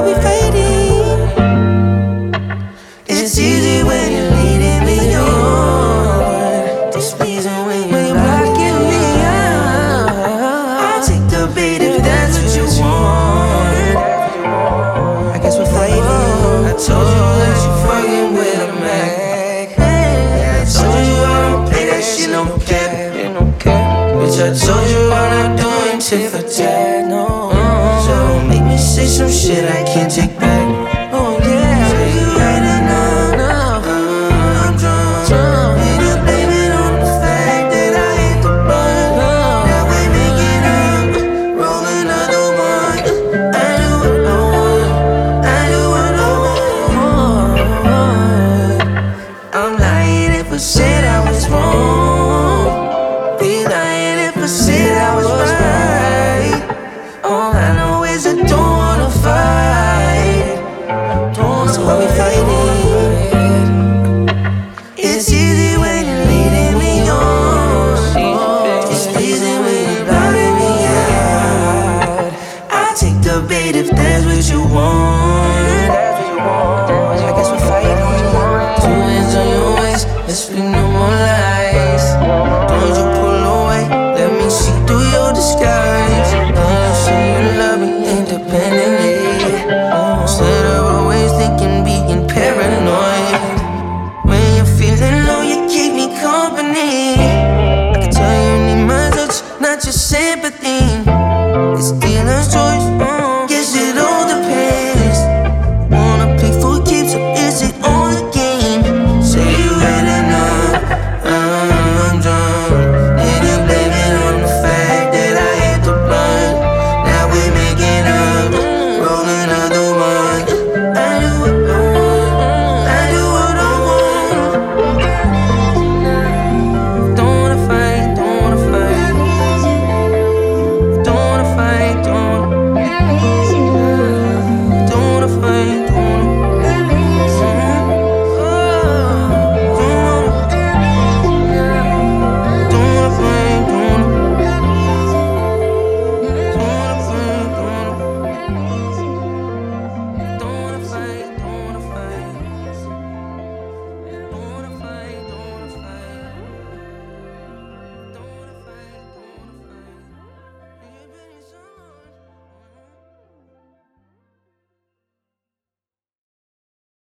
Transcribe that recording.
we fading. It's easy when you're leading me on. Displeasing when you're blocking me out. I'll take the bait if that's what you want. I guess we're fading. I told you that you fucking with a Mac. I told you I don't play that shit, no cap. Bitch, I told you I'm not doing tit for tat. So don't make me say some shit I can't take back.